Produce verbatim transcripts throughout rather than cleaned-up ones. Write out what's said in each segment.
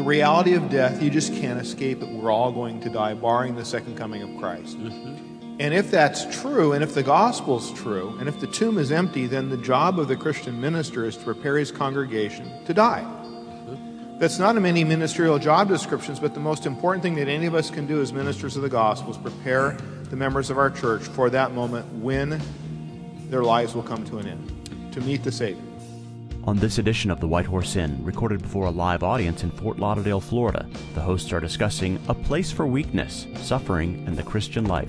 reality of death, you just can't escape it. We're all going to die, barring the second coming of Christ. Mm-hmm. And if that's true, and if the gospel's true, and if the tomb is empty, then the job of the Christian minister is to prepare his congregation to die. Mm-hmm. That's not in many ministerial job descriptions, but the most important thing that any of us can do as ministers of the gospel is prepare the members of our church for that moment when their lives will come to an end, to meet the Savior. On this edition of The White Horse Inn, recorded before a live audience in Fort Lauderdale, Florida, the hosts are discussing a place for weakness, suffering, and the Christian life.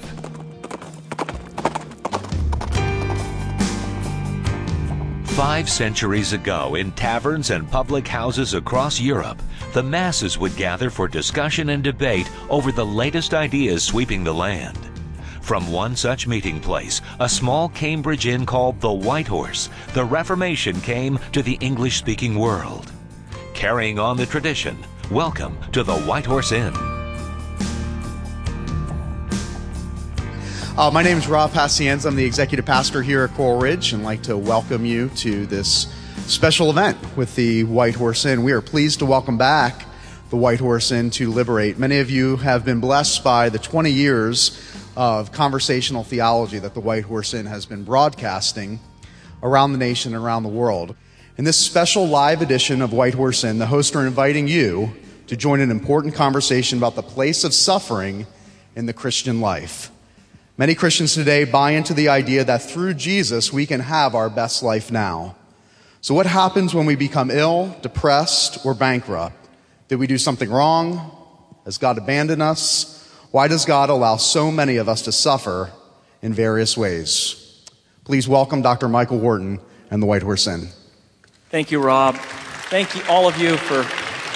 Five centuries ago, in taverns and public houses across Europe, the masses would gather for discussion and debate over the latest ideas sweeping the land. From one such meeting place, a small Cambridge inn called the White Horse, the Reformation came to the English-speaking world. Carrying on the tradition, welcome to the White Horse Inn. Uh, my name is Rob Pacienza. I'm the executive pastor here at Coral Ridge, and I'd like to welcome you to this special event with the White Horse Inn. We are pleased to welcome back the White Horse Inn to Liberate. Many of you have been blessed by the twenty years of conversational theology that the White Horse Inn has been broadcasting around the nation and around the world. In this special live edition of White Horse Inn, the hosts are inviting you to join an important conversation about the place of suffering in the Christian life. Many Christians today buy into the idea that through Jesus we can have our best life now. So what happens when we become ill, depressed, or bankrupt? Did we do something wrong? Has God abandoned us? Why does God allow so many of us to suffer in various ways? Please welcome Doctor Michael Wharton and the White Horse Inn. Thank you, Rob. Thank you, all of you, for...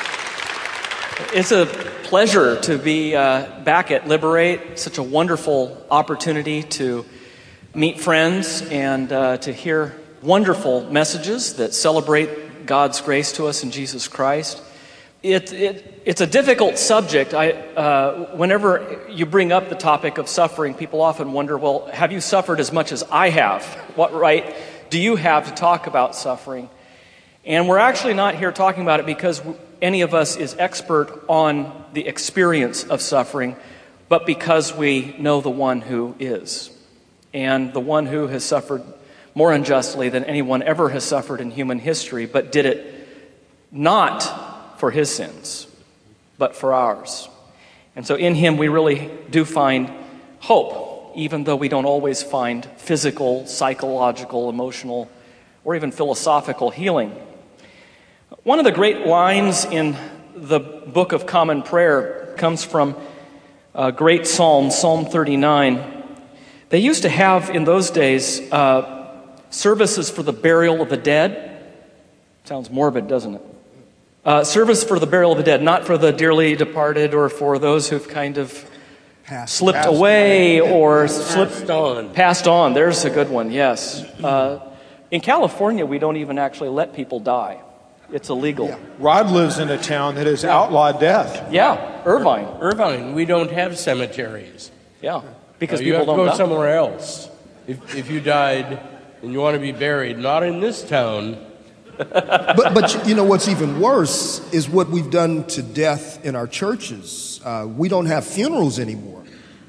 It's a pleasure to be uh, back at Liberate. Such a wonderful opportunity to meet friends and uh, to hear wonderful messages that celebrate God's grace to us in Jesus Christ. It, it, it's a difficult subject. I, uh, whenever you bring up the topic of suffering, people often wonder, well, have you suffered as much as I have? What right do you have to talk about suffering? And we're actually not here talking about it because any of us is expert on the experience of suffering, but because we know the one who is. And the one who has suffered more unjustly than anyone ever has suffered in human history, but did it not for his sins, but for ours. And so in him we really do find hope, even though we don't always find physical, psychological, emotional, or even philosophical healing. One of the great lines in the Book of Common Prayer comes from a great psalm, Psalm thirty-nine. They used to have in those days uh, services for the burial of the dead. Sounds morbid, doesn't it? Uh, service for the burial of the dead, not for the dearly departed or for those who've kind of passed, slipped passed away, away or passed slipped on. Passed on. There's a good one, yes. Uh, in California, we don't even actually let people die. It's illegal. Yeah. Rod lives in a town that has outlawed death. Yeah, Irvine. Irvine, we don't have cemeteries. Yeah, because uh, people don't don't die. You have to go die. somewhere else. If, if you died and you want to be buried, not in this town. but, but you know what's even worse is what we've done to death in our churches. Uh, we don't have funerals anymore.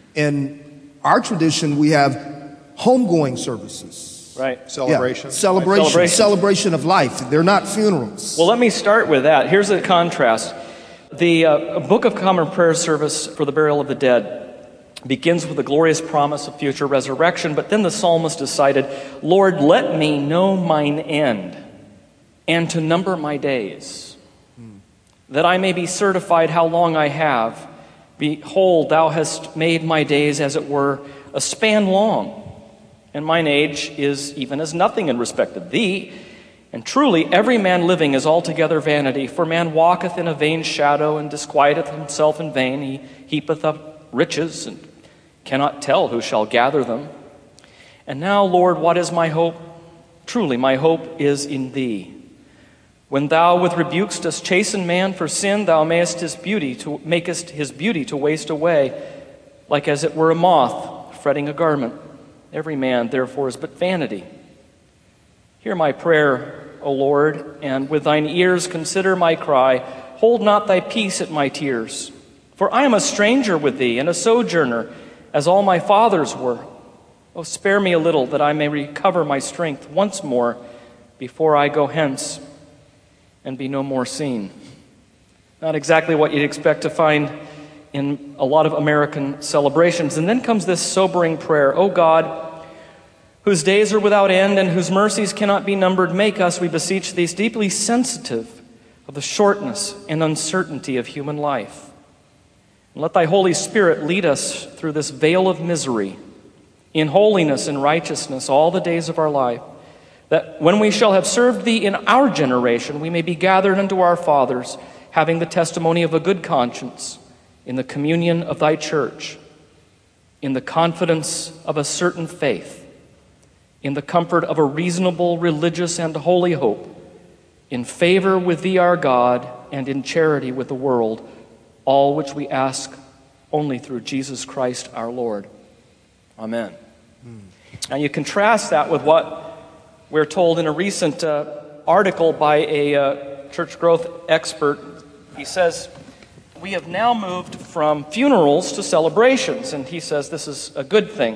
In our tradition, we have homegoing services. Right. Celebration. Yeah. Celebration. Right. Celebration. Celebration of life. They're not funerals. Well, let me start with that. Here's a contrast. The uh, Book of Common Prayer service for the burial of the dead begins with the glorious promise of future resurrection, but then the psalmist decided, Lord, let me know mine end, and to number my days, hmm. that I may be certified how long I have. Behold, thou hast made my days, as it were, a span long, and mine age is even as nothing in respect of thee. And truly, every man living is altogether vanity, for man walketh in a vain shadow, and disquieteth himself in vain. He heapeth up riches, and cannot tell who shall gather them. And now, Lord, what is my hope? Truly, my hope is in thee. When thou with rebukes dost chasten man for sin, thou mayest his beauty to makest his beauty to waste away, like as it were a moth fretting a garment. Every man, therefore, is but vanity. Hear my prayer, O Lord, and with thine ears consider my cry. hold not thy peace at my tears. For I am a stranger with thee, and a sojourner, as all my fathers were. Oh, spare me a little, that I may recover my strength once more, before I go hence and be no more seen. Not exactly what you'd expect to find in a lot of American celebrations. And then comes this sobering prayer. O God, whose days are without end and whose mercies cannot be numbered, make us, we beseech thee, deeply sensitive of the shortness and uncertainty of human life. And let thy Holy Spirit lead us through this vale of misery in holiness and righteousness all the days of our life, that when we shall have served thee in our generation, we may be gathered unto our fathers, having the testimony of a good conscience, in the communion of thy church, in the confidence of a certain faith, in the comfort of a reasonable, religious, and holy hope, in favor with thee our God, and in charity with the world, all which we ask only through Jesus Christ our Lord. Amen. Mm. Now you contrast that with what we're told in a recent uh, article by a uh, church growth expert. He says, we have now moved from funerals to celebrations, and he says this is a good thing.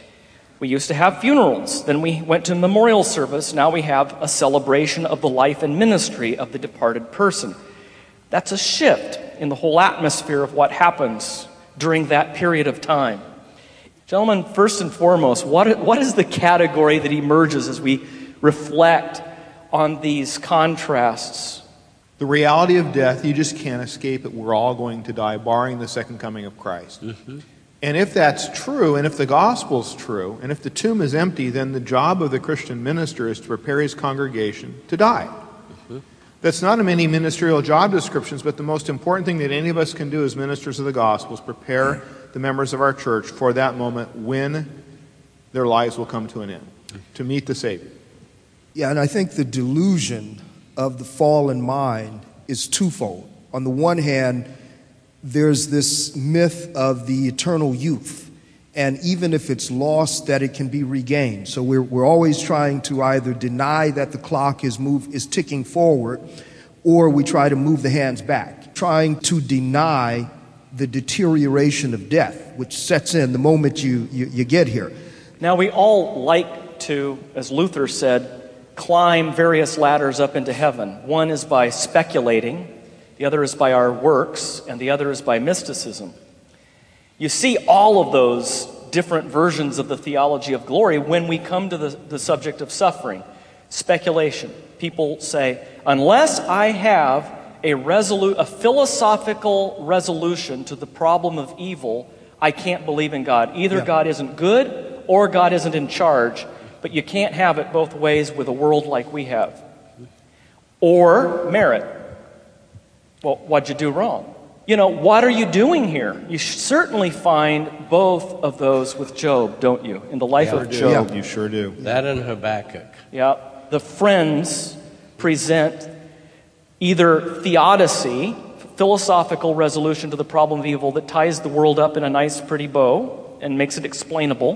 We used to have funerals, then we went to memorial service, now we have a celebration of the life and ministry of the departed person. That's a shift in the whole atmosphere of what happens during that period of time. Gentlemen, first and foremost, what, what is the category that emerges as we reflect on these contrasts? The reality of death, you just can't escape it. We're all going to die, barring the second coming of Christ. Mm-hmm. And if that's true, and if the gospel's true, and if the tomb is empty, then the job of the Christian minister is to prepare his congregation to die. Mm-hmm. That's not in many ministerial job descriptions, but the most important thing that any of us can do as ministers of the gospel is prepare the members of our church for that moment when their lives will come to an end, to meet the Savior. Yeah, and I think the delusion of the fallen mind is twofold. On the one hand, there's this myth of the eternal youth, and even if it's lost, that it can be regained. So we're we're always trying to either deny that the clock is move is ticking forward, or we try to move the hands back, trying to deny the deterioration of death, which sets in the moment you, you, you get here. Now we all like to, as Luther said, climb various ladders up into heaven. One is by speculating, the other is by our works, and the other is by mysticism. You see all of those different versions of the theology of glory when we come to the, the subject of suffering. Speculation. People say, unless I have a resolu- a philosophical resolution to the problem of evil, I can't believe in God. Either yeah. God isn't good or God isn't in charge, but you can't have it both ways with a world like we have. Or merit. Well, what'd you do wrong? You know, what are you doing here? You certainly find both of those with Job, don't you? In the life yeah, of Job. Yeah, you sure do. That and Habakkuk. Yeah. The friends present either theodicy, philosophical resolution to the problem of evil that ties the world up in a nice, pretty bow and makes it explainable,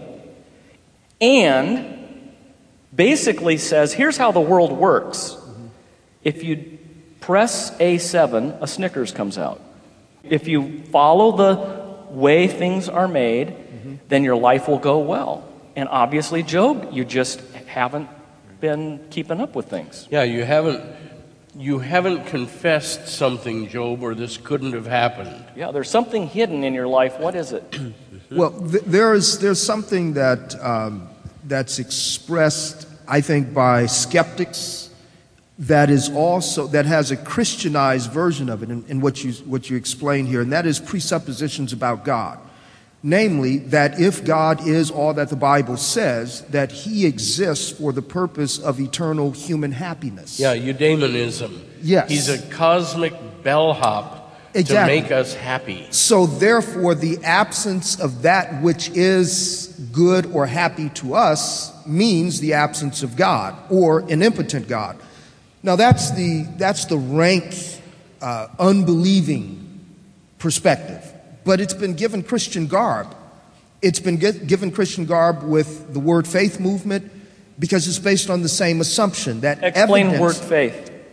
and basically says, here's how the world works. Mm-hmm. If you press A seven, a Snickers comes out. If you follow the way things are made, mm-hmm. then your life will go well. And obviously, Job, you just haven't been keeping up with things. Yeah, you haven't you haven't confessed something, Job, or this couldn't have happened. Yeah, there's something hidden in your life. What is it? Well, th- there's there's something that um, that's expressed, I think, by skeptics that is also that has a Christianized version of it in, in what you what you explained here, and that is presuppositions about God. Namely, that if God is all that the Bible says, that he exists for the purpose of eternal human happiness. Yeah, eudaimonism. Yes. He's a cosmic bellhop exactly. to make us happy. So therefore, the absence of that which is good or happy to us means the absence of God or an impotent God. Now that's the, that's the rank, uh, unbelieving perspective. But it's been given Christian garb. It's been get, given Christian garb with the word faith movement because it's based on the same assumption that Explain evidence, word faith.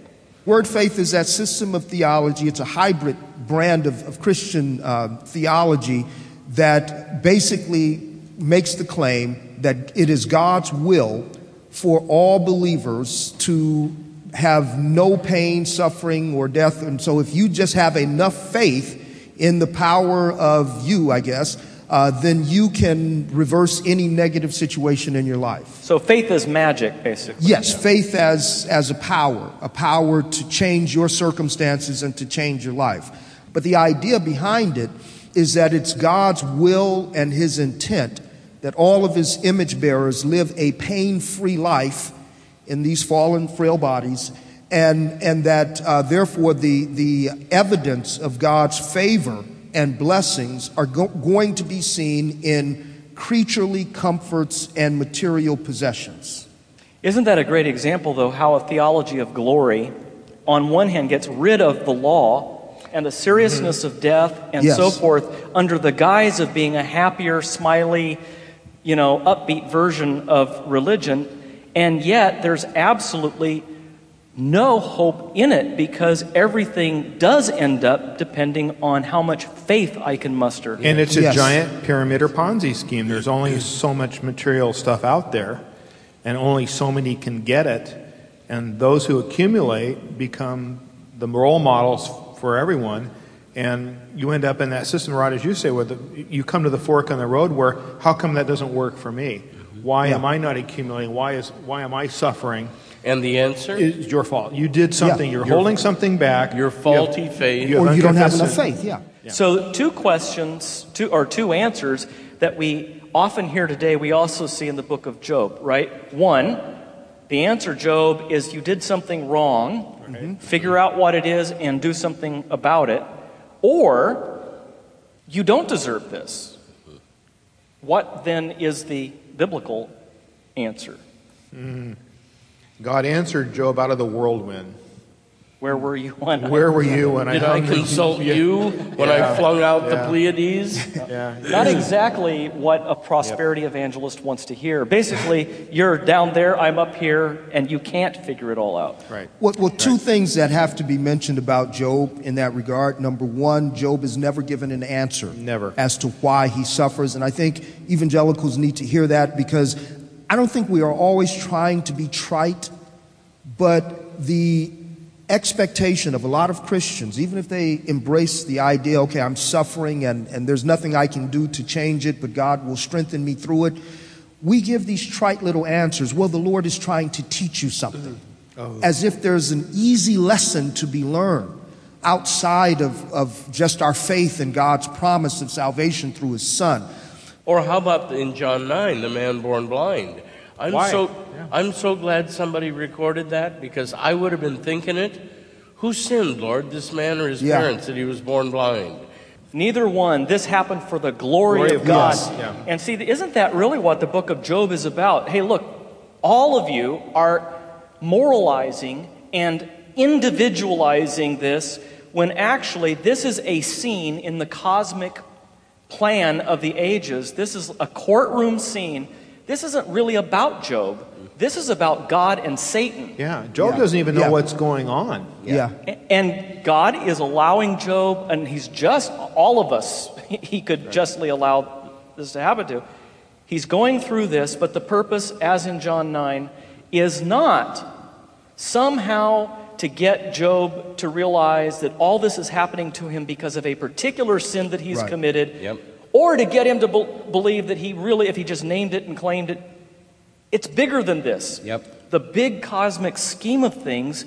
Word faith is that system of theology. It's a hybrid brand of, of Christian uh, theology that basically makes the claim that it is God's will for all believers to have no pain, suffering, or death. And so if you just have enough faith in the power of you, I guess, uh, then you can reverse any negative situation in your life. So faith is magic, basically. Yes, faith as, as a power, a power to change your circumstances and to change your life. But the idea behind it is that it's God's will and his intent that all of his image bearers live a pain-free life in these fallen, frail bodies, and, and that uh, therefore the, the evidence of God's favor and blessings are go- going to be seen in creaturely comforts and material possessions. Isn't that a great example, though, how a theology of glory, on one hand, gets rid of the law and the seriousness mm-hmm. of death and yes. so forth under the guise of being a happier, smiley, you know, upbeat version of religion, and yet there's absolutely no hope in it because everything does end up depending on how much faith I can muster. And it's a yes. giant pyramid or Ponzi scheme. There's only so much material stuff out there, and only so many can get it, and those who accumulate become the role models for everyone. And you end up in that system, Rod, as you say, where the, you come to the fork in the road where, how come that doesn't work for me? Why yeah. am I not accumulating? Why is why am I suffering? And the answer? It's your fault. You did something. Yeah. You're Your- holding something back. Your faulty You have- faith. you have Or you don't have unconfessed enough sin. faith, yeah. Yeah. So two questions, two or two answers that we often hear today, we also see in the book of Job, right? One, the answer, Job, is you did something wrong, Right. figure out what it is and do something about it, or you don't deserve this. What then is the biblical answer? Mm. God answered Job out of the whirlwind. Where were you when Where were you when I Did I hung the- consult Yeah. you when I Yeah. flung out the Yeah. Pleiades? Yeah. Not exactly what a prosperity evangelist wants to hear. Basically, you're down there, I'm up here, and you can't figure it all out. Right. Well, well two things that have to be mentioned about Job in that regard. Number one, Job is never given an answer Never. as to why he suffers. And I think evangelicals need to hear that because I don't think we are always trying to be trite, but the expectation of a lot of Christians, even if they embrace the idea, okay, I'm suffering and, and there's nothing I can do to change it, but God will strengthen me through it. We give these trite little answers. Well, the Lord is trying to teach you something. Oh. As if there's an easy lesson to be learned outside of, of just our faith in God's promise of salvation through his Son. Or how about in John nine, the man born blind? I'm Why? so Yeah. I'm so glad somebody recorded that because I would have been thinking it. Who sinned, Lord, this man or his Yeah. parents that he was born blind? Neither one. This happened for the glory, Glory of of God. God. Yeah. And see, isn't that really what the book of Job is about? Hey, look, all of you are moralizing and individualizing this when actually this is a scene in the cosmic plan of the ages. This is a courtroom scene. This isn't really about Job. This is about God and Satan. Yeah. Job Yeah. doesn't even know Yeah. what's going on. Yeah. And God is allowing Job, and he's just, all of us, he could justly allow this to happen to. He's going through this, but the purpose, as in John nine, is not somehow to get Job to realize that all this is happening to him because of a particular sin that he's Right. committed, Yep. or to get him to be- believe that he really, if he just named it and claimed it, it's bigger than this. Yep. The big cosmic scheme of things,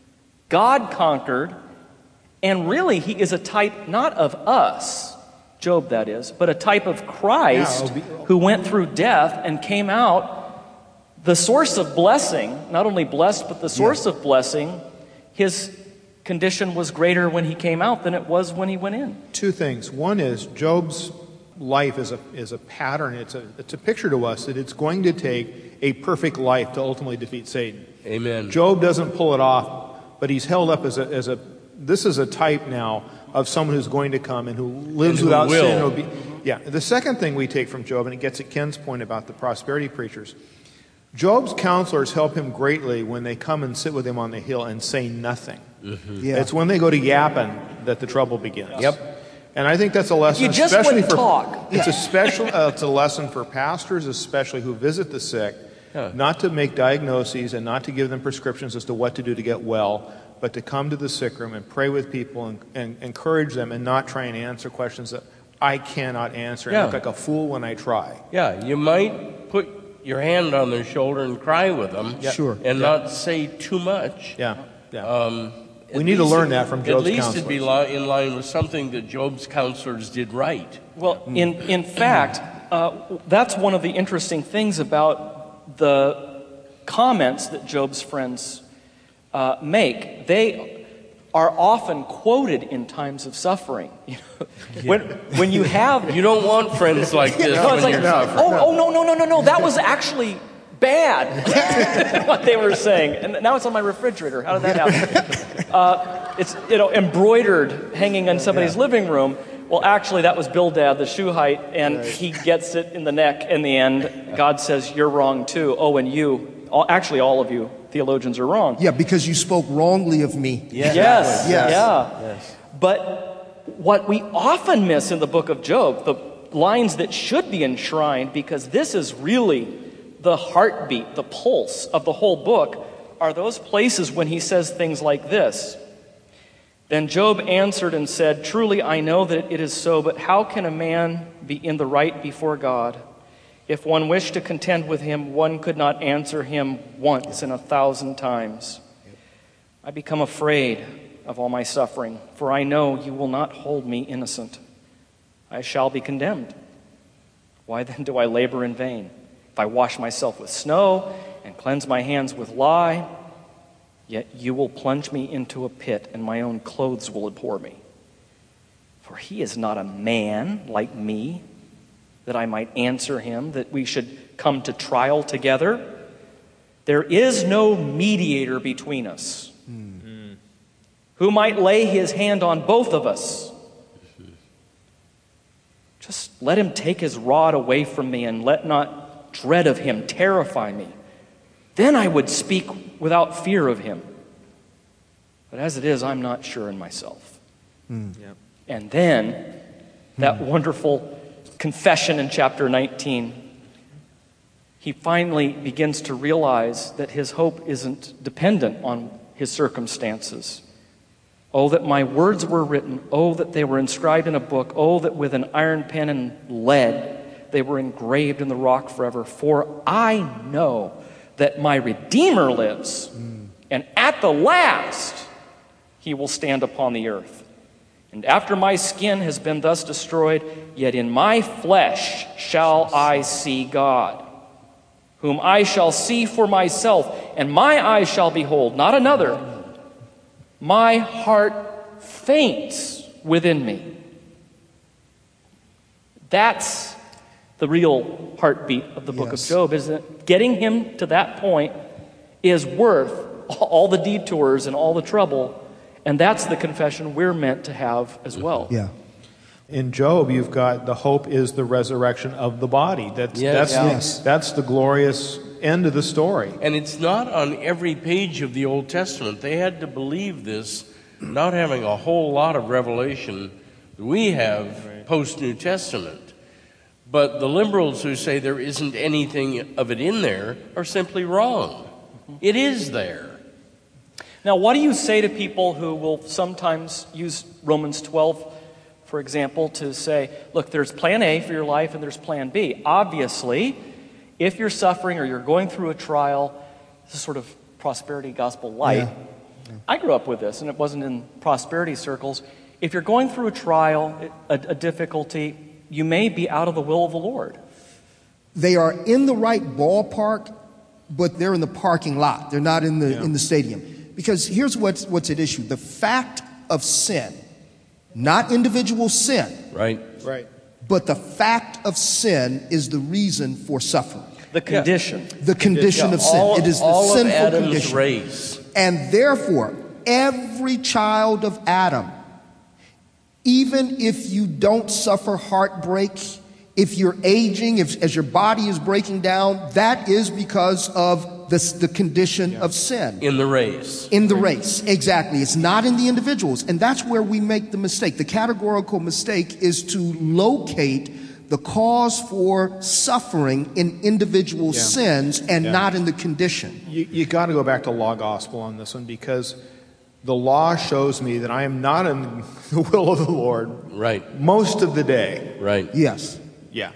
God conquered, and really he is a type not of us, Job that is, but a type of Christ Yeah, obe- who went through death and came out the source of blessing, not only blessed, but the source of blessing. His condition was greater when he came out than it was when he went in. Two things. One is Job's life is a is a pattern. It's a it's a picture to us that it's going to take a perfect life to ultimately defeat Satan. Amen. Job doesn't pull it off, but he's held up as a as a this is a type now of someone who's going to come and who lives And who without will. sin. And obe- yeah. The second thing we take from Job, and it gets at Ken's point about the prosperity preachers. Job's counselors help him greatly when they come and sit with him on the hill and say nothing. Mm-hmm. Yeah. It's when they go to yapping that the trouble begins. Yep. And I think that's a lesson, You just especially wouldn't for talk. it's a special. Uh, it's a lesson for pastors, especially who visit the sick, Yeah. not to make diagnoses and not to give them prescriptions as to what to do to get well, but to come to the sick room and pray with people and, and encourage them, and not try and answer questions that I cannot answer and Yeah. look like a fool when I try. Yeah, you might put your hand on their shoulder and cry with them. Yeah. Sure. And not say too much. Yeah, yeah. Um, We at need to least learn it- that from Job's At least it'd be counselors. li- in line with something that Job's counselors did right. Well, in, in fact, uh, that's one of the interesting things about the comments that Job's friends uh, make. They are often quoted in times of suffering. You know, when, when you have... You don't want friends like this No, when it's like, you're suffering. oh, oh, no, no, no, no, no, that was actually bad, what they were saying. And now it's on my refrigerator. How did that happen? Uh, it's, you know, embroidered, hanging in somebody's living room. Well, actually, that was Bildad, the Shuhite, and he gets it in the neck in the end. God says, you're wrong too. Oh, and you, all, actually all of you theologians are wrong. Yeah, because you spoke wrongly of me. Yes, Yes. yeah. Yes. But what we often miss in the book of Job, the lines that should be enshrined, because this is really the heartbeat, the pulse of the whole book, are those places when he says things like this. Then Job answered and said, truly I know that it is so, but how can a man be in the right before God? If one wished to contend with him, one could not answer him once in a thousand times. I become afraid of all my suffering, for I know you will not hold me innocent. I shall be condemned. Why then do I labor in vain? If I wash myself with snow and cleanse my hands with lye, yet you will plunge me into a pit, and my own clothes will abhor me. For he is not a man like me, that I might answer him, that we should come to trial together. There is no mediator between us, mm. who might lay his hand on both of us. Just let him take his rod away from me, and let not dread of him terrify me. Then I would speak without fear of him. But as it is, I'm not sure in myself. Mm. Yep. And then that wonderful confession in chapter nineteen, he finally begins to realize that his hope isn't dependent on his circumstances. Oh, that my words were written. Oh, that they were inscribed in a book. Oh, that with an iron pen and lead they were engraved in the rock forever. For I know that my Redeemer lives, mm. and at the last he will stand upon the earth. And after my skin has been thus destroyed, yet in my flesh shall I see God, whom I shall see for myself, and my eyes shall behold, not another. My heart faints within me. That's the real heartbeat of the book Yes. of Job, isn't it? Getting him to that point is worth all the detours and all the trouble. And that's the confession we're meant to have as well. Yeah. In Job, you've got the hope is the resurrection of the body. That's Yes. that's Yes. that's the glorious end of the story. And it's not on every page of the Old Testament. They had to believe this, not having a whole lot of revelation that we have post-New Testament. But the liberals who say there isn't anything of it in there are simply wrong. It is there. Now, what do you say to people who will sometimes use Romans twelve, for example, to say, look, there's plan A for your life and there's plan B. Obviously, if you're suffering or you're going through a trial, this is sort of prosperity gospel light. Yeah. Yeah. I grew up with this, and it wasn't in prosperity circles. If you're going through a trial, a, a difficulty, you may be out of the will of the Lord. They are in the right ballpark, but they're in the parking lot. They're not in the Yeah. in the stadium. Because here's what's what's at issue. The fact of sin, not individual sin, Right? Right. but the fact of sin is the reason for suffering. The condition. The condition Yeah, of sin. all, It is the all of sinful Adam's condition. race. And therefore, every child of Adam, even if you don't suffer heartbreak, If you're aging, if as your body is breaking down, that is because of the, the condition yeah. of sin. In the race. In the race, exactly. It's not in the individuals. And that's where we make the mistake. The categorical mistake is to locate the cause for suffering in individual yeah. sins and yeah. not in the condition. You, you got to go back to law gospel on this one, because the law shows me that I am not in the will of the Lord right. most of the day. Right. Yes. Yeah.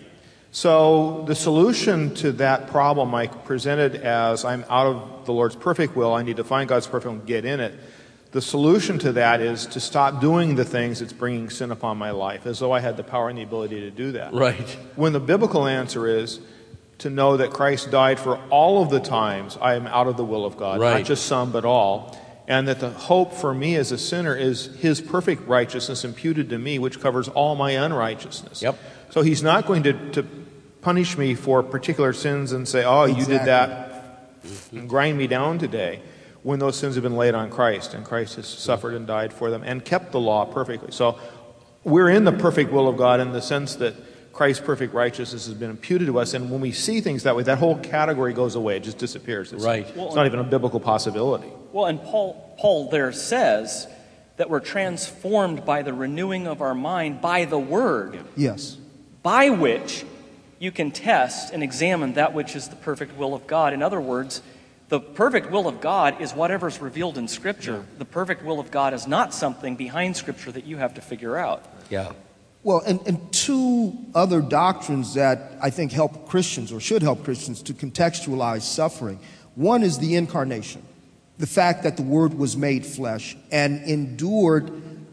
So the solution to that problem I presented as I'm out of the Lord's perfect will, I need to find God's perfect will and get in it. The solution to that is to stop doing the things that's bringing sin upon my life, as though I had the power and the ability to do that. Right. When the biblical answer is to know that Christ died for all of the times I am out of the will of God, right. not just some, but all, and that the hope for me as a sinner is His perfect righteousness imputed to me, which covers all my unrighteousness. Yep. So He's not going to, to punish me for particular sins and say, oh, you exactly. did that, and grind me down today, when those sins have been laid on Christ, and Christ has suffered and died for them and kept the law perfectly. So we're in the perfect will of God in the sense that Christ's perfect righteousness has been imputed to us, and when we see things that way, that whole category goes away. It just disappears. It's, right. It's not even a biblical possibility. Well, and Paul, Paul there says that we're transformed by the renewing of our mind by the Word. Yes. By which you can test and examine that which is the perfect will of God. In other words, the perfect will of God is whatever's revealed in Scripture. Yeah. The perfect will of God is not something behind Scripture that you have to figure out. Yeah. Well, and, and two other doctrines that I think help Christians, or should help Christians, to contextualize suffering. One is the incarnation, the fact that the Word was made flesh and endured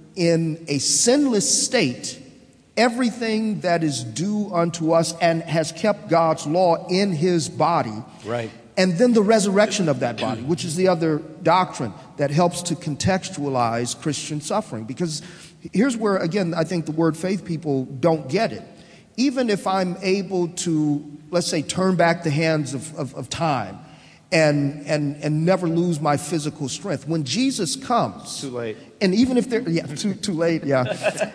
in a sinless state everything that is due unto us and has kept God's law in His body. Right. And then the resurrection of that body, which is the other doctrine that helps to contextualize Christian suffering. Because here's where, again, I think the word faith people don't get it. Even if I'm able to, let's say, turn back the hands of, of, of time and, and, and never lose my physical strength, when Jesus comes... Too late. And even if they're... Yeah, too, too late, yeah.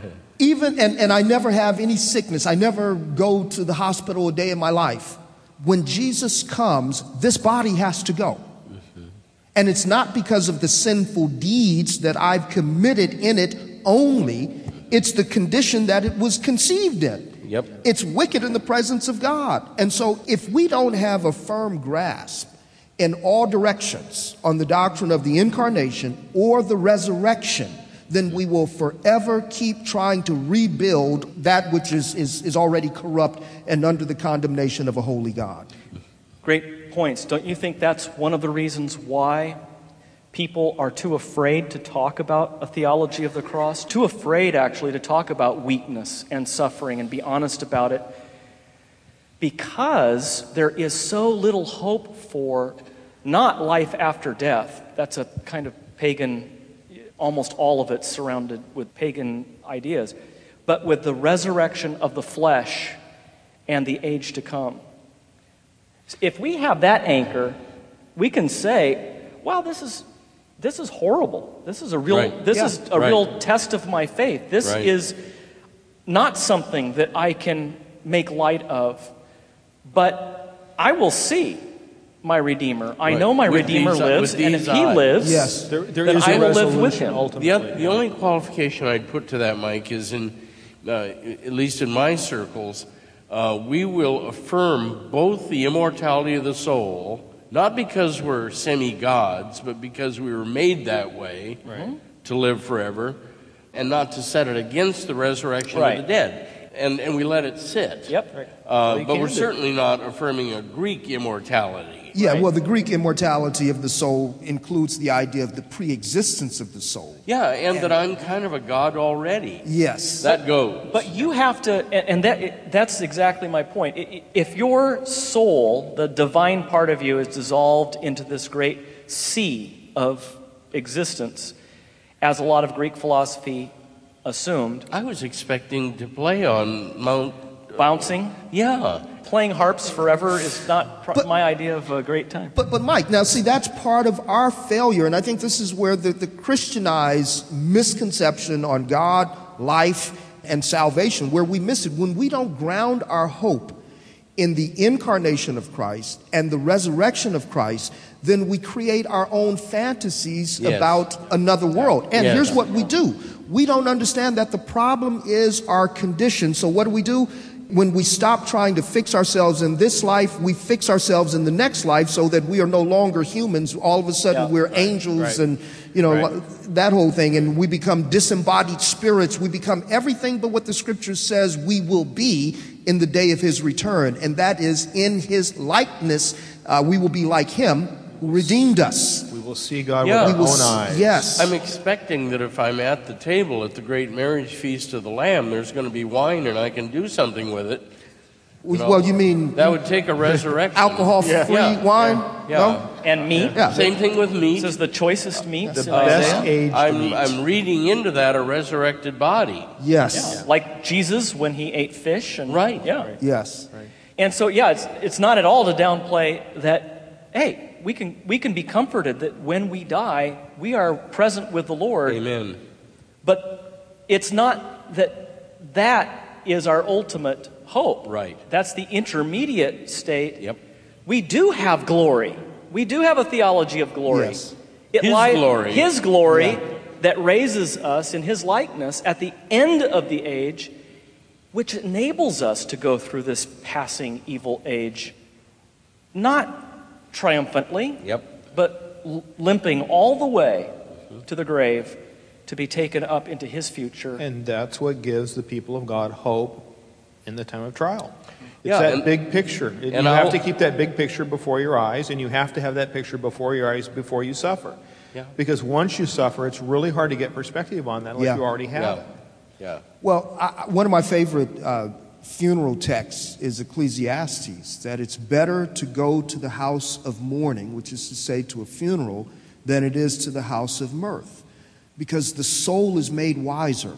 Even, and, and I never have any sickness. I never go to the hospital a day in my life. When Jesus comes, this body has to go. Mm-hmm. And it's not because of the sinful deeds that I've committed in it only. It's the condition that it was conceived in. Yep. It's wicked in the presence of God. And so if we don't have a firm grasp in all directions on the doctrine of the incarnation or the resurrection, then we will forever keep trying to rebuild that which is, is, is already corrupt and under the condemnation of a holy God. Great points. Don't you think that's one of the reasons why people are too afraid to talk about a theology of the cross? Too afraid, actually, to talk about weakness and suffering and be honest about it? Because there is so little hope for not life after death. That's a kind of pagan... almost all of it surrounded with pagan ideas, but with the resurrection of the flesh and the age to come. If we have that anchor, we can say, wow, this is this is horrible. This is a real right. this yeah. is a right. real test of my faith. This right. is not something that I can make light of, but I will see my Redeemer. I right. know my with Redeemer these, lives, uh, and if He eyes. lives, Yes. There, there then is I a will live with resolution Him. ultimately. The, other, the only qualification I'd put to that, Mike, is in, uh, at least in my circles, uh, we will affirm both the immortality of the soul, not because we're semi-gods, but because we were made that way right. to live forever, and not to set it against the resurrection right. of the dead. And, and we let it sit. Yep. Right. Uh, you but can we're do. certainly not affirming a Greek immortality. Yeah, Right. well, the Greek immortality of the soul includes the idea of the pre-existence of the soul. Yeah, and, and that I'm kind of a god already. Yes. That goes. But you have to, and that that's exactly my point. If your soul, the divine part of you, is dissolved into this great sea of existence, as a lot of Greek philosophy assumed. I was expecting to play on Mount... Bouncing? Yeah. Playing harps forever is not pr- But- my idea of a great time. But, but Mike, now see, that's part of our failure, and I think this is where the, the Christianized misconception on God, life, and salvation, where we miss it. When we don't ground our hope in the incarnation of Christ and the resurrection of Christ, then we create our own fantasies Yes. about another world. And Yes. here's what we do. We don't understand that the problem is our condition. So what do we do? When we stop trying to fix ourselves in this life, we fix ourselves in the next life so that we are no longer humans. All of a sudden, Yeah. we're angels Right. and, you know, Right. that whole thing. And we become disembodied spirits. We become everything but what the scripture says we will be in the day of his return. And that is in his likeness. Uh, we will be like him who redeemed us. We will see God Yeah. with We our will own s- eyes. Yes. I'm expecting that if I'm at the table at the great marriage feast of the Lamb, there's going to be wine and I can do something with it. You know, Well, you mean that would take a resurrection. alcohol-free Yeah. wine? Yeah. No? And meat. Yeah. Same thing with It meat. says the choicest meats The in best Isaiah. aged I'm, meat. I'm reading into that a resurrected body. Yes. Like Jesus when he ate fish. And, Right. Yeah. Yes. And so, yeah, it's, it's not at all to downplay that, hey, we can, we can be comforted that when we die, we are present with the Lord. Amen. But it's not that that is our ultimate hope. Right. That's the intermediate state. Yep. We do have glory. We do have a theology of glory. Yes. It His lies- glory. His glory Yeah. that raises us in his likeness at the end of the age, which enables us to go through this passing evil age, not triumphantly, Yep. but l- limping all the way to the grave to be taken up into his future. And that's what gives the people of God hope in the time of trial. It's Yeah, that and- big picture. It- and you have I'll- to keep that big picture before your eyes, and you have to have that picture before your eyes before you suffer. Yeah. Because once you suffer, it's really hard to get perspective on that unless Yeah. you already have Yeah. it. Yeah. Well, I, I- one of my favorite uh, funeral texts is Ecclesiastes, that it's better to go to the house of mourning, which is to say to a funeral, than it is to the house of mirth. Because the soul is made wiser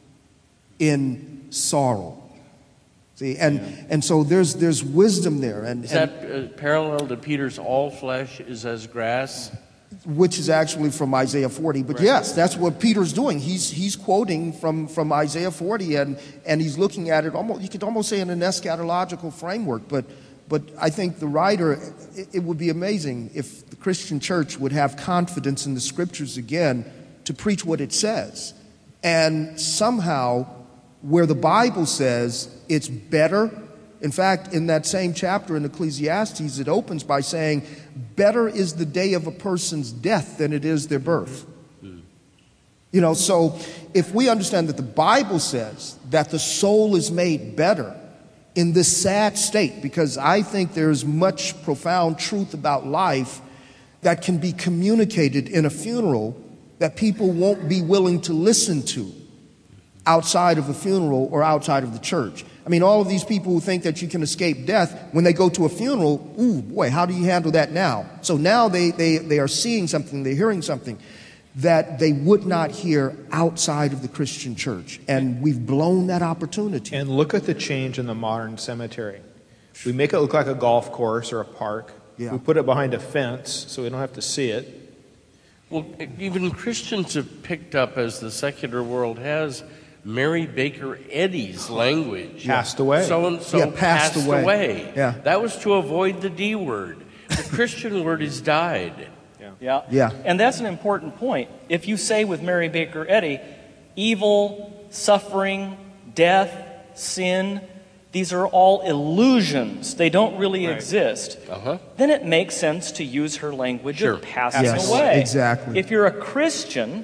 in sorrow. See, and, and so there's, there's wisdom there. And, Is and that uh, parallel to Peter's all flesh is as grass? which is actually from Isaiah forty. But yes, that's what Peter's doing. He's he's quoting from, from Isaiah forty, and, and he's looking at it almost, you could almost say in an eschatological framework. But but I think the writer, it, it would be amazing if the Christian church would have confidence in the scriptures again to preach what it says. And somehow, where the Bible says it's better, in fact, in that same chapter in Ecclesiastes, it opens by saying, better is the day of a person's death than it is their birth. You know, so if we understand that the Bible says that the soul is made better in this sad state, because I think there's much profound truth about life that can be communicated in a funeral that people won't be willing to listen to outside of a funeral or outside of the church. I mean, all of these people who think that you can escape death, when they go to a funeral, ooh, boy, how do you handle that now? So now they, they, they are seeing something, they're hearing something that they would not hear outside of the Christian church. And we've blown that opportunity. And look at the change in the modern cemetery. We make it look like a golf course or a park. Yeah. We put it behind a fence so we don't have to see it. Well, even Christians have picked up, as the secular world has, Mary Baker Eddy's language. Passed away. So and so Yeah, passed passed away. away. Yeah. That was to avoid the D word. The Christian word is died. Yeah. Yeah. And that's an important point. If you say with Mary Baker Eddy, evil, suffering, death, sin, these are all illusions. They don't really Right. exist. Uh-huh. Then it makes sense to use her language Sure. of passing Yes, away. exactly. If you're a Christian,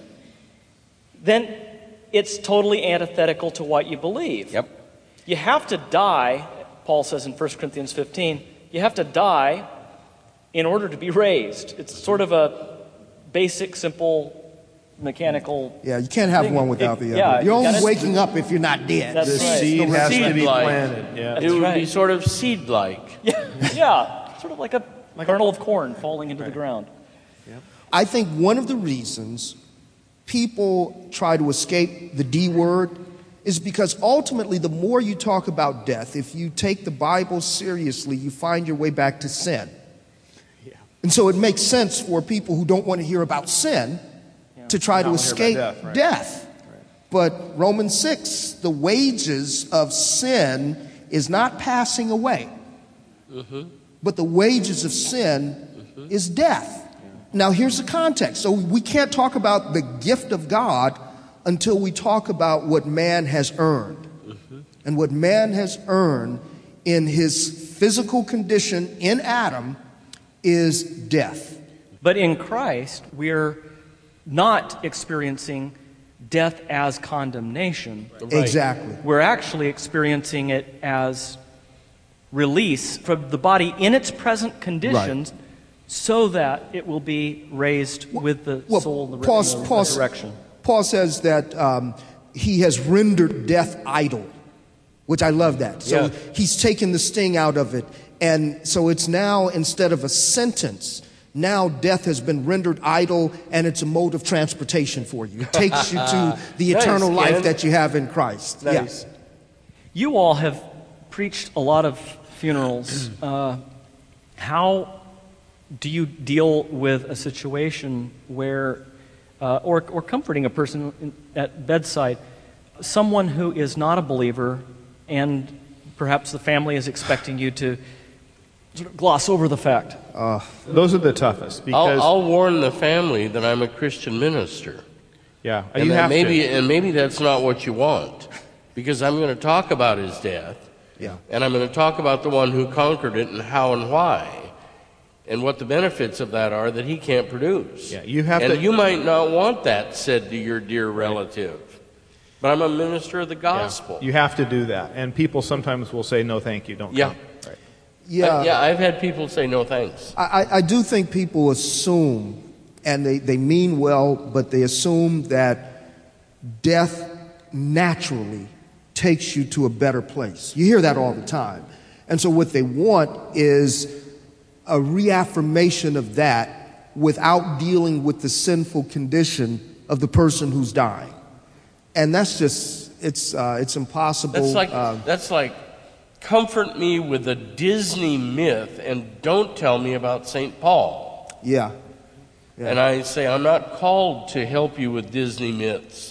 then it's totally antithetical to what you believe. Yep. You have to die, Paul says in First Corinthians fifteen, you have to die in order to be raised. It's sort of a basic, simple, mechanical. Yeah, you can't have thing. one without It- the other. yeah, You're you only gotta- waking up if you're not dead. That's The right. seed has to be Seed-like. planted. Yeah. It would be right. sort of seed-like. Yeah, yeah, sort of like a kernel of corn falling into the ground. I think one of the reasons people try to escape the D word is because ultimately the more you talk about death, if you take the Bible seriously, you find your way back to sin. And so it makes sense for people who don't want to hear about sin to try Not to wanna hear about escape death, right. death. But Romans six, the wages of sin is not passing away. Mm-hmm. But the wages of sin mm-hmm. is death. Now, here's the context. So we can't talk about the gift of God until we talk about what man has earned. Mm-hmm. And what man has earned in his physical condition in Adam is death. But in Christ, we're not experiencing death as condemnation. Right. Exactly. We're actually experiencing it as release from the body in its present conditions, right, so that it will be raised with the well, soul in the, Paul's, in the Paul's, resurrection. Paul says that um, he has rendered death idle, which I love that. So yeah. he's taken the sting out of it. And so it's now, instead of a sentence, now death has been rendered idle, and it's a mode of transportation for you. It takes you to the nice, eternal life Ken. that you have in Christ. Nice. Yeah. You all have preached a lot of funerals. Uh, how do you deal with a situation where, uh, or, or comforting a person in, at bedside, someone who is not a believer, and perhaps the family is expecting you to sort of gloss over the fact? Uh, those are the toughest. Because I'll, I'll warn the family that I'm a Christian minister. Yeah, and you have maybe, to. And maybe that's not what you want, because I'm going to talk about his death, yeah, and I'm going to talk about the one who conquered it and how and why, and what the benefits of that are that he can't produce. Yeah, you have and to. you might not want that said to your dear relative. But I'm a minister of the gospel. Yeah, you have to do that. And people sometimes will say, no, thank you, don't yeah. come. Right. Yeah. I, yeah, I've had people say no thanks. I, I do think people assume, and they, they mean well, but they assume that death naturally takes you to a better place. You hear that all the time. And so what they want is a reaffirmation of that without dealing with the sinful condition of the person who's dying. And that's just, it's uh, it's impossible. That's like, uh, that's like, comfort me with a Disney myth and don't tell me about Saint Paul. Yeah. yeah. And I say, I'm not called to help you with Disney myths.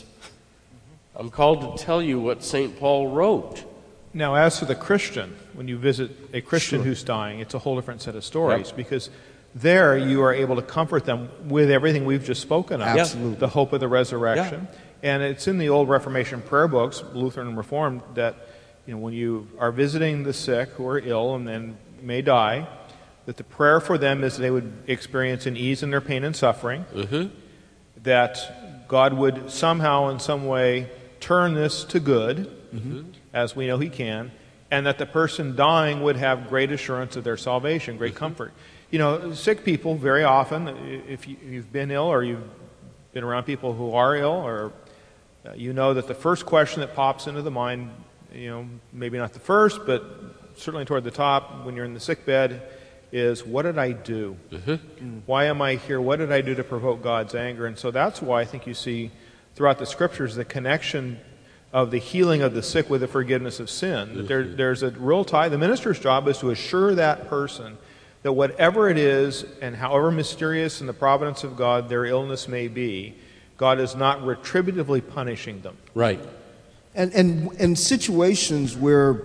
I'm called to tell you what Saint Paul wrote. Now, as for the Christian, when you visit a Christian Sure. who's dying, it's a whole different set of stories, Yep. because there you are able to comfort them with everything we've just spoken of. Absolutely. The hope of the resurrection. Yeah. And it's in the old Reformation prayer books, Lutheran and Reformed, that you know when you are visiting the sick who are ill and then may die, that the prayer for them is they would experience an ease in their pain and suffering, Mm-hmm. that God would somehow in some way turn this to good, Mm-hmm. as we know he can, and that the person dying would have great assurance of their salvation, great comfort. You know, sick people very often, if you, you've been ill or you've been around people who are ill, or uh, you know that the first question that pops into the mind, you know, maybe not the first, but certainly toward the top when you're in the sick bed, is what did I do? Mm-hmm. Why am I here? What did I do to provoke God's anger? And so that's why I think you see throughout the scriptures the connection of the healing of the sick with the forgiveness of sin. That there, there's a real tie. The minister's job is to assure that person that whatever it is and however mysterious in the providence of God their illness may be, God is not retributively punishing them. Right. And and in situations where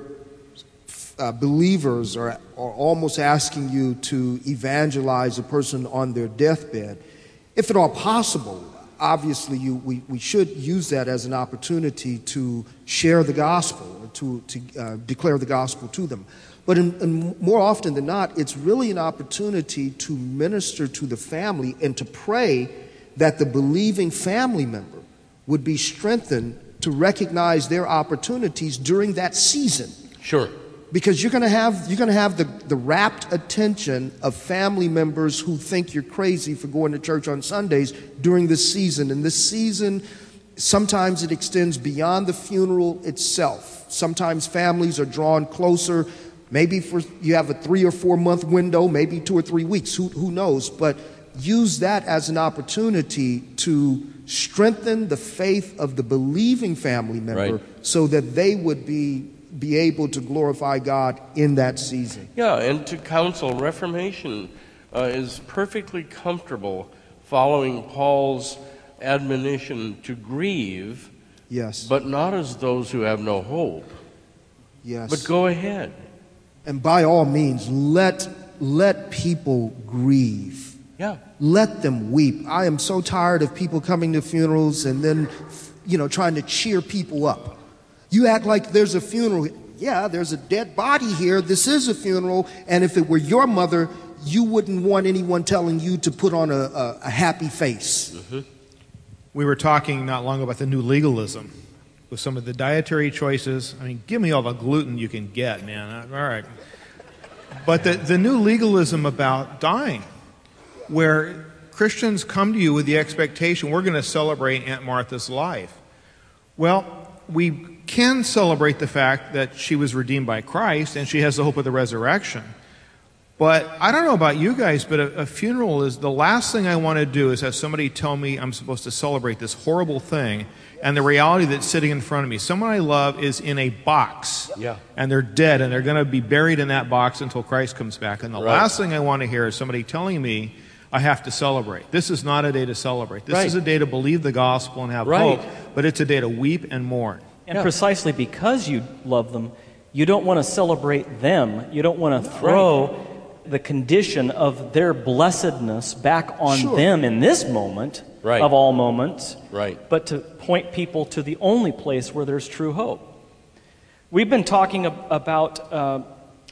uh, believers are, are almost asking you to evangelize a person on their deathbed, if at all possible, obviously you, we, we should use that as an opportunity to share the gospel, or to, to uh, declare the gospel to them. But in, in more often than not, it's really an opportunity to minister to the family and to pray that the believing family member would be strengthened to recognize their opportunities during that season. Sure. Because you're going to have you're going to have the, the rapt attention of family members who think you're crazy for going to church on Sundays during this season. And this season, sometimes it extends beyond the funeral itself. Sometimes families are drawn closer. Maybe for you have a three or four month window, maybe two or three weeks. Who who knows? But use that as an opportunity to strengthen the faith of the believing family member, Right. so that they would be be able to glorify God in that season. Yeah, and to counsel, Reformation uh, is perfectly comfortable following Paul's admonition to grieve Yes. but not as those who have no hope. Yes. But go ahead. And by all means, let let people grieve. Yeah. Let them weep. I am so tired of people coming to funerals and then, you know, trying to cheer people up. You act like there's a funeral. Yeah, there's a dead body here. This is a funeral. And if it were your mother, you wouldn't want anyone telling you to put on a, a, a happy face. Mm-hmm. We were talking not long about the new legalism with some of the dietary choices. I mean, give me all the gluten you can get, man. All right. But the, the new legalism about dying, where Christians come to you with the expectation, we're going to celebrate Aunt Martha's life. Well, we can celebrate the fact that she was redeemed by Christ and she has the hope of the resurrection. But I don't know about you guys, but a, a funeral is the last thing I want to do is have somebody tell me I'm supposed to celebrate this horrible thing, and the reality that's sitting in front of me. Someone I love is in a box, Yeah. and they're dead, and they're going to be buried in that box until Christ comes back. And the Right. last thing I want to hear is somebody telling me I have to celebrate. This is not a day to celebrate. This Right. is a day to believe the gospel and have Right. hope, but it's a day to weep and mourn. And Yeah. precisely because you love them, you don't want to celebrate them. You don't want to throw the condition of their blessedness back on Sure. them in this moment, Right. of all moments, Right. but to point people to the only place where there's true hope. We've been talking ab- about uh,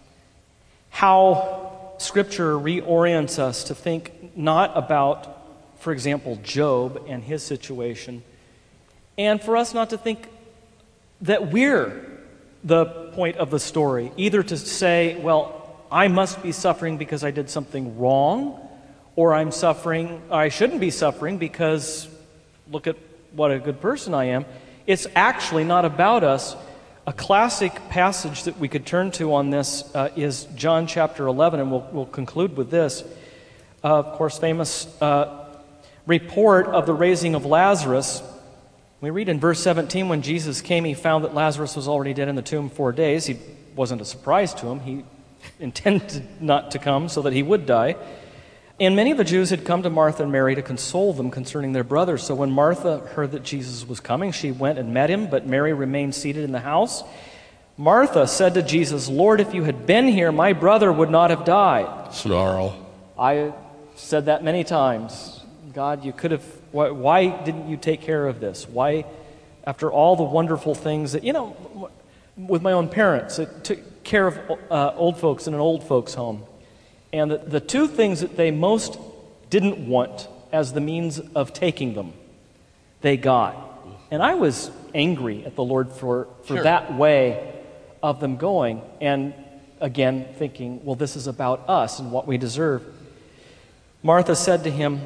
how Scripture reorients us to think not about, for example, Job and his situation, and for us not to think that we're the point of the story, either to say, well, I must be suffering because I did something wrong, or I'm suffering, I shouldn't be suffering because look at what a good person I am. It's actually not about us. A classic passage that we could turn to on this uh, is John chapter eleven, and we'll, we'll conclude with this. Uh, of course, famous uh, report of the raising of Lazarus. We read in verse seventeen, when Jesus came, he found that Lazarus was already dead in the tomb four days. He wasn't a surprise to him. He intended not to come so that he would die. And many of the Jews had come to Martha and Mary to console them concerning their brother. So when Martha heard that Jesus was coming, she went and met him, but Mary remained seated in the house. Martha said to Jesus, Lord, if you had been here, my brother would not have died. Snarl. I said that many times. God, you could have, why, why didn't you take care of this? Why, after all the wonderful things that, you know, with my own parents, I took care of uh, old folks in an old folks home. And the, the two things that they most didn't want as the means of taking them, they got. And I was angry at the Lord for, for Sure. that way of them going. And again, thinking, well, this is about us and what we deserve. Martha said to him,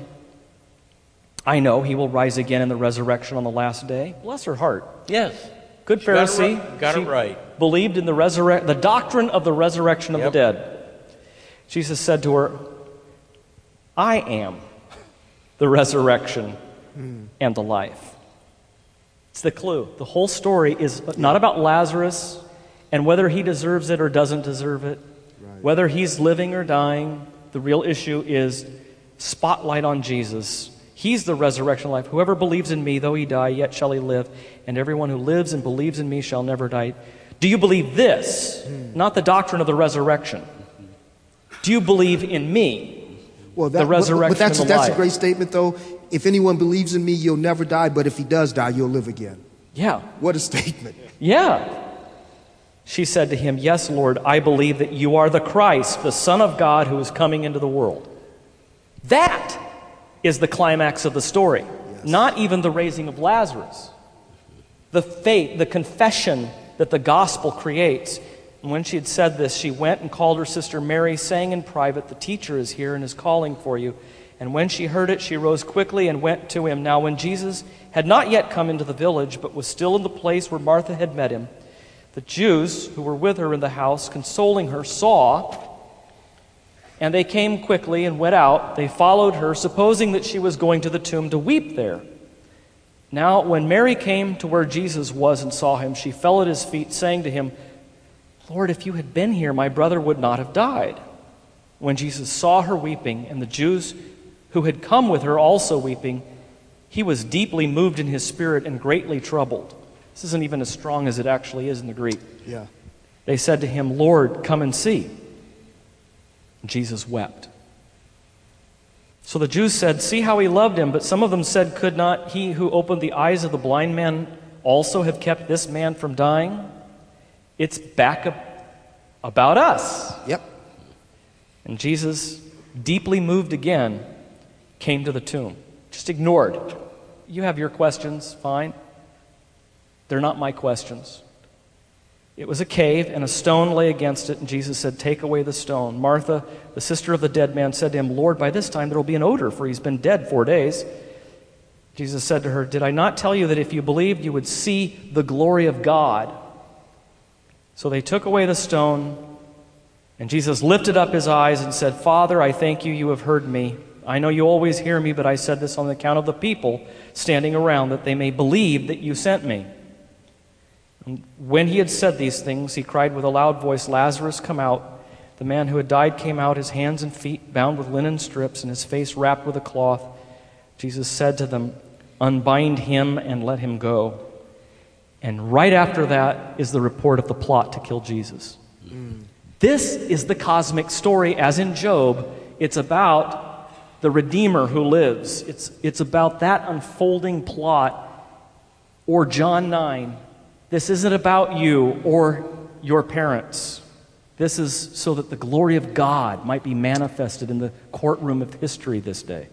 I know he will rise again in the resurrection on the last day. Bless her heart. Yes. Good She got it Pharisee. right. Got it She right. Believed in the resurrect, the doctrine of the resurrection of Yep. the dead. Jesus said to her, I am the resurrection and the life. It's the clue. The whole story is not about Lazarus and whether he deserves it or doesn't deserve it, whether he's living or dying. The real issue is spotlight on Jesus. He's the resurrection life. Whoever believes in me, though he die, yet shall he live. And everyone who lives and believes in me shall never die. Do you believe this? Not the doctrine of the resurrection. Do you believe in me? Well, that, the resurrection but that's, and the that's a life. great statement, though. If anyone believes in me, you'll never die, but if he does die, you'll live again. Yeah. What a statement. Yeah. She said to him, Yes, Lord, I believe that you are the Christ, the Son of God who is coming into the world. That is the climax of the story. Yes. Not even the raising of Lazarus. The faith, the confession that the gospel creates. And when she had said this, she went and called her sister Mary, saying in private, The teacher is here and is calling for you. And when she heard it, she rose quickly and went to him. Now when Jesus had not yet come into the village, but was still in the place where Martha had met him, the Jews who were with her in the house, consoling her, saw, and they came quickly and went out. They followed her, supposing that she was going to the tomb to weep there. Now when Mary came to where Jesus was and saw him, she fell at his feet, saying to him, Lord, if you had been here, my brother would not have died. When Jesus saw her weeping, and the Jews who had come with her also weeping, he was deeply moved in his spirit and greatly troubled. This isn't even as strong as it actually is in the Greek. Yeah. They said to him, Lord, come and see. Jesus wept. So the Jews said, see how he loved him. But some of them said, could not he who opened the eyes of the blind man also have kept this man from dying? It's back up about us. Yep. And Jesus, deeply moved again, came to the tomb. Just ignored. You have your questions, fine. They're not my questions. It was a cave, and a stone lay against it, and Jesus said, take away the stone. Martha, the sister of the dead man, said to him, Lord, by this time there will be an odor, for he's been dead four days. Jesus said to her, did I not tell you that if you believed, you would see the glory of God? So they took away the stone, and Jesus lifted up his eyes and said, Father, I thank you, you have heard me. I know you always hear me, but I said this on account of the people standing around, that they may believe that you sent me. And when he had said these things, he cried with a loud voice, Lazarus, come out. The man who had died came out, his hands and feet bound with linen strips, and his face wrapped with a cloth. Jesus said to them, unbind him and let him go. And right after that is the report of the plot to kill Jesus. Mm. This is the cosmic story, as in Job. It's about the Redeemer who lives. It's, it's about that unfolding plot. Or John nine. This isn't about you or your parents. This is so that the glory of God might be manifested in the courtroom of history this day.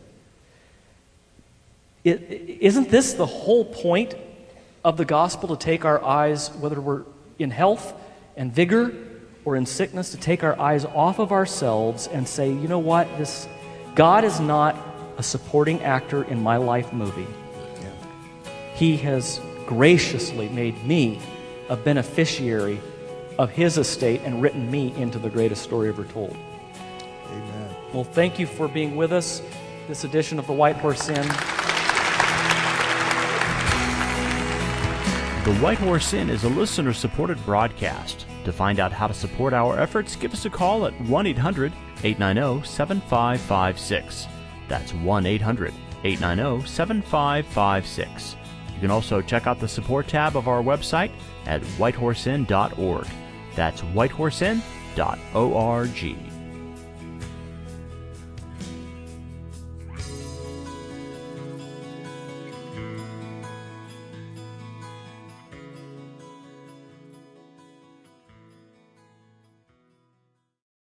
It, isn't this the whole point of the gospel, to take our eyes, whether we're in health and vigor or in sickness, to take our eyes off of ourselves and say, you know what, this God is not a supporting actor in my life movie. Yeah. He has graciously made me a beneficiary of his estate and written me into the greatest story ever told. Amen. Well, thank you for being with us this edition of the White Horse Inn. The White Horse Inn is a listener-supported broadcast. To find out how to support our efforts, give us a call at one eight hundred eight nine zero seven five five six. That's one eight hundred eight nine zero seven five five six. You can also check out the support tab of our website at white horse inn dot org. That's white horse inn dot org.